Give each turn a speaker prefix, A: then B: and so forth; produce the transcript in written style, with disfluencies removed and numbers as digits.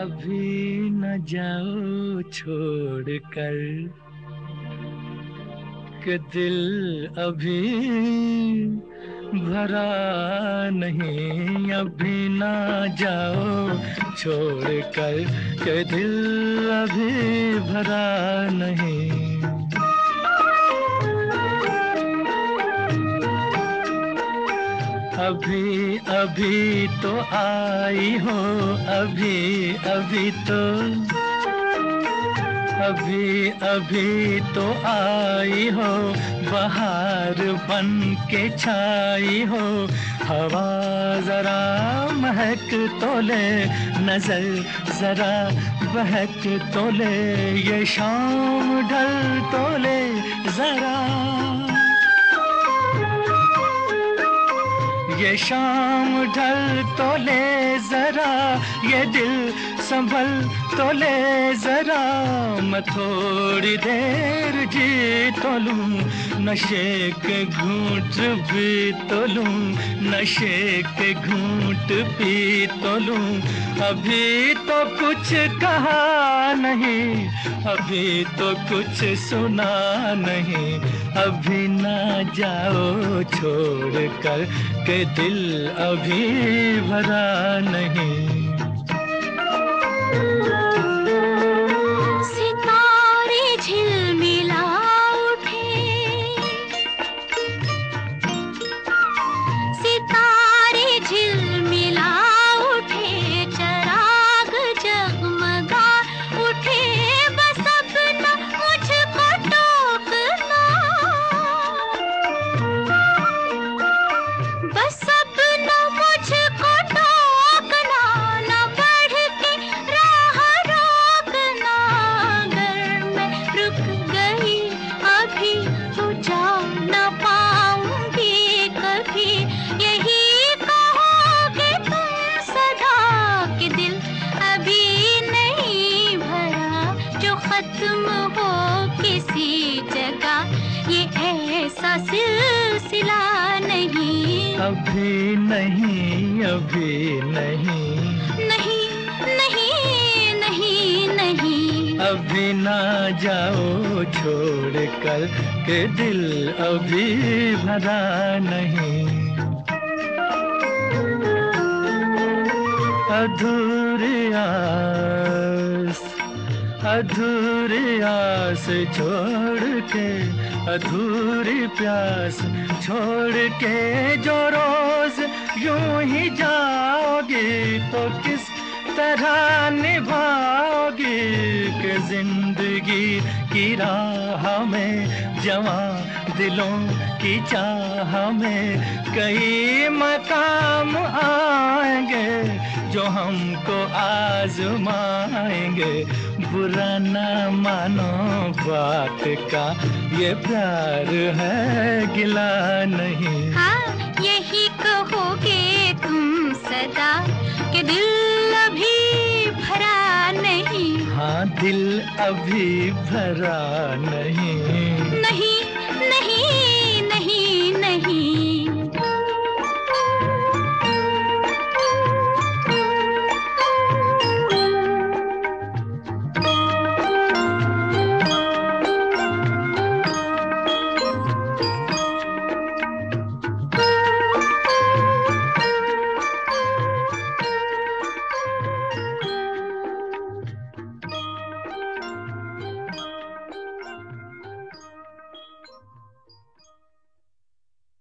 A: अभी न जाओ छोड़ कर कि दिल अभी भरा नहीं। अभी न जाओ छोड़ कर कि दिल अभी भरा नहीं। अभी अभी तो आई हो, अभी अभी तो, अभी अभी तो आई हो, बहार बन के छाई हो। हवा जरा महक तो ले, नजर जरा बहक तो ले, ये शाम ढल तो ले जरा, ये शाम ढल तो ले जरा, ये दिल संभल तो ले जरा। मैं थोड़ी देर जी तो लूं, नशे के घूंट भी तो लूं, नशे के घूंट पी तो लूं। अभी तो कुछ कहा नहीं, अभी तो कुछ सुना नहीं। अभी ना जाओ छोड़ कर के दिल अभी भरा नहीं।
B: सितारे झिलमिला उठे, सितारे झिलमिला उठे, चराग जगमगा उठे। बस अपना मुझको टोकना, बस अपना मुझको टोकना, न बढ़ के राह रोकना। अगर मैं रुक गई अभी तो जा न पाऊंगी कभी। यही कहोगे तुम सदा कि दिल अभी नहीं भरा, जो खत्म हो किसी जगह ये ऐसा सिलसिला नहीं।
A: अभी नहीं, अभी नहीं,
B: नहीं नहीं नहीं नहीं।
A: अभी ना जाओ छोड़ कर के दिल अभी भरा नहीं। अधूरी आस, अधूरी आस छोड़ के, अधूरी प्यास छोड़ के जो रोज यूं ही जाओगी तो किस तरह निभाओगी। कि जिंदगी की राह में जवां दिलों की चाह में कई मकाम आएंगे जो हमको आजमाएंगे। बुरा ना मानो बात का, ये प्यार है गिला नहीं।
B: हाँ यही कहोगे तुम सदा कि दिल अभी भरा नहीं।
A: हाँ दिल अभी भरा नहीं।